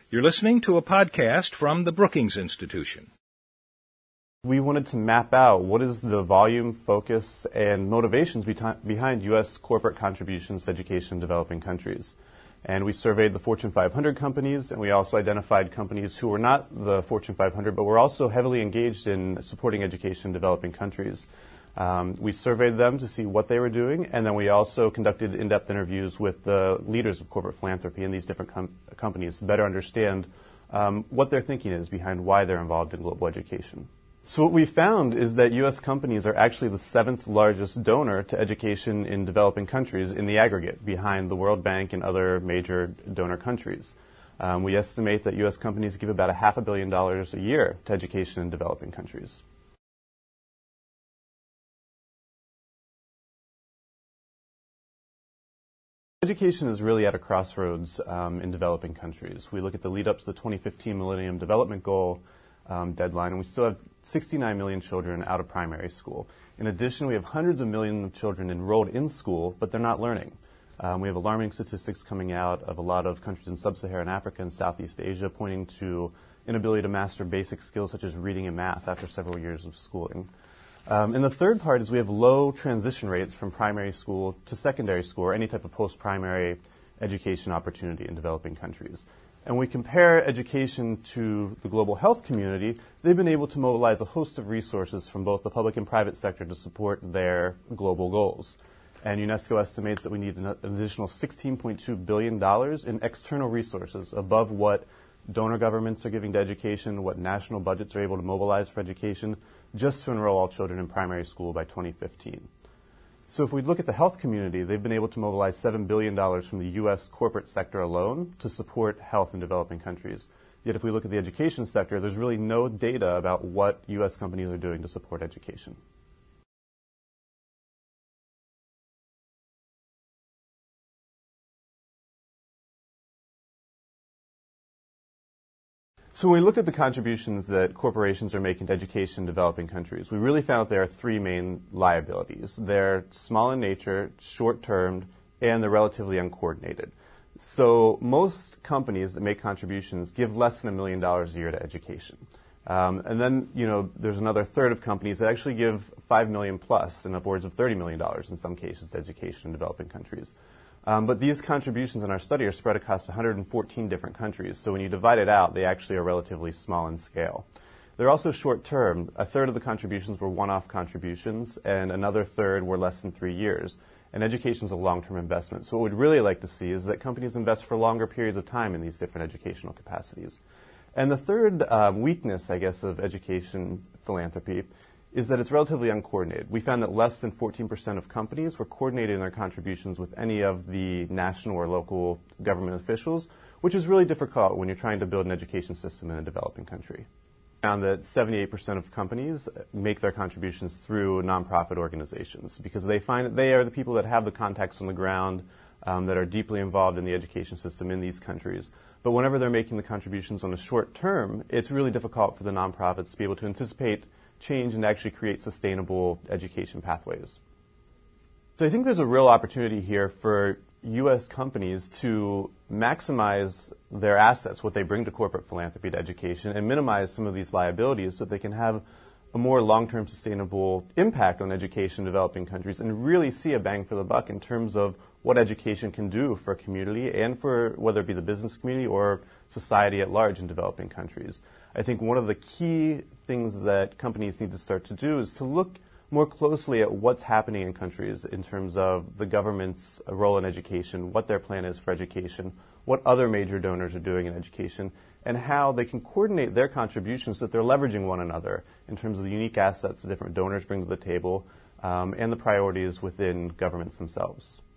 You're listening to a podcast from the Brookings Institution. We wanted to map out what is the volume, focus, and motivations behind U.S. corporate contributions to education in developing countries. And we surveyed the Fortune 500 companies, and we also identified companies who were not the Fortune 500, but were also heavily engaged in supporting education in developing countries. We surveyed them to see what they were doing, and then we also conducted in-depth interviews with the leaders of corporate philanthropy in these different companies to better understand what their thinking is behind why they're involved in global education. So what we found is that U.S. companies are actually the 7th largest donor to education in developing countries in the aggregate, behind the World Bank and other major donor countries. We estimate that U.S. companies give about $500 million a year to education in developing countries. Education is really at a crossroads in developing countries. We look at the lead-up to the 2015 Millennium Development Goal deadline, and we still have 69 million children out of primary school. In addition, we have hundreds of millions of children enrolled in school, but they're not learning. We have alarming statistics coming out of a lot of countries in sub-Saharan Africa and Southeast Asia pointing to inability to master basic skills such as reading and math after several years of schooling. And the third part is we have low transition rates from primary school to secondary school or any type of post-primary education opportunity in developing countries. And when we compare education to the global health community, they've been able to mobilize a host of resources from both the public and private sector to support their global goals. And UNESCO estimates that we need an additional $16.2 billion in external resources above what donor governments are giving to education, what national budgets are able to mobilize for education, just to enroll all children in primary school by 2015. So if we look at the health community, they've been able to mobilize $7 billion from the U.S. corporate sector alone to support health in developing countries. Yet if we look at the education sector, there's really no data about what U.S. companies are doing to support education. So when we looked at the contributions that corporations are making to education in developing countries, we really found that there are three main liabilities. They're small in nature, short-termed, and they're relatively uncoordinated. So most companies that make contributions give less than $1 million a year to education. And then, there's another third of companies that actually give $5 million plus and upwards of $30 million in some cases to education in developing countries. But these contributions in our study are spread across 114 different countries, so when you divide it out, they actually are relatively small in scale. They're also short-term. A third of the contributions were one-off contributions, and another third were less than 3 years. And education is a long-term investment. So what we'd really like to see is that companies invest for longer periods of time in these different educational capacities. And the third weakness, I guess, of education philanthropy is that it's relatively uncoordinated. We found that less than 14% of companies were coordinating their contributions with any of the national or local government officials, which is really difficult when you're trying to build an education system in a developing country. We found that 78% of companies make their contributions through nonprofit organizations because they find that they are the people that have the contacts on the ground, that are deeply involved in the education system in these countries. But whenever they're making the contributions on a short term, it's really difficult for the nonprofits to be able to anticipate change and actually create sustainable education pathways. So I think there's a real opportunity here for U.S. companies to maximize their assets, what they bring to corporate philanthropy to education, and minimize some of these liabilities so that they can have a more long-term sustainable impact on education in developing countries and really see a bang for the buck in terms of what education can do for a community and for whether it be the business community or society at large in developing countries. I think one of the key things that companies need to start to do is to look more closely at what's happening in countries in terms of the government's role in education, what their plan is for education, what other major donors are doing in education, and how they can coordinate their contributions so that they're leveraging one another in terms of the unique assets the different donors bring to the table and the priorities within governments themselves.